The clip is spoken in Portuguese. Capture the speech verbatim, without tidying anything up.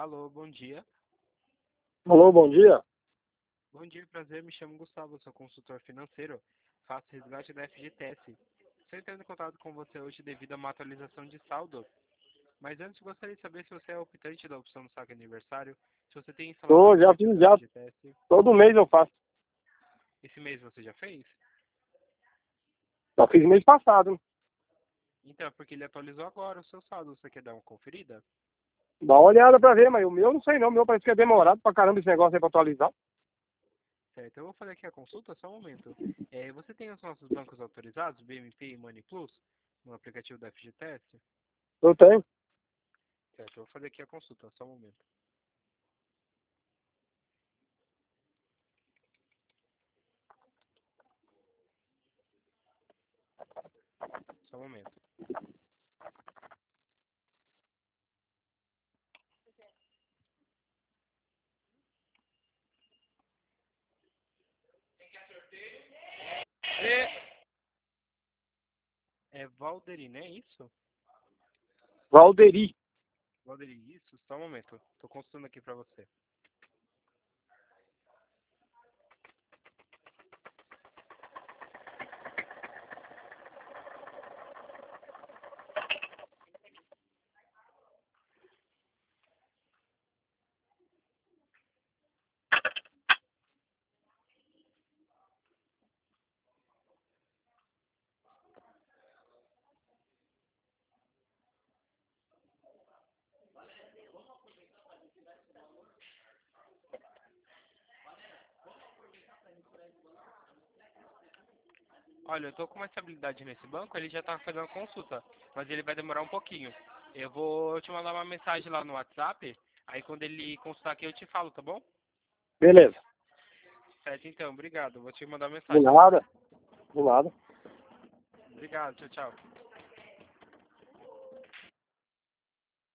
Alô, bom dia. Alô, bom dia. Bom dia, prazer. Me chamo Gustavo, sou consultor financeiro. Faço resgate da F G T S. Estou entrando em contato com você hoje devido a uma atualização de saldo. Mas antes gostaria de saber se você é optante da opção do saque aniversário, se você tem instalado o Tô, já aplicativo fiz, da já. F G T S. Todo mês eu faço. Esse mês você já fez? Só fiz mês passado. Então, é porque ele atualizou agora o seu saldo. Você quer dar uma conferida? Dá uma olhada pra ver, mas o meu não sei não. O meu parece que é demorado pra caramba esse negócio aí pra atualizar. Certo, eu vou fazer aqui a consulta, só um momento. É, você tem os nossos bancos autorizados, B M P e Money Plus, no aplicativo da F G T S? Eu tenho. Certo, eu vou fazer aqui a consulta, só um momento. Só um momento. É Valderi, né? Isso? Valderi. Valderi, isso? Só um momento. Tô consultando aqui pra você. Olha, eu tô com uma estabilidade nesse banco, ele já tá fazendo a consulta, mas ele vai demorar um pouquinho. Eu vou te mandar uma mensagem lá no WhatsApp, aí quando ele consultar aqui eu te falo, tá bom? Beleza. Certo, então, obrigado. Vou te mandar uma De mensagem lá. nada. De nada. Obrigado, tchau, tchau.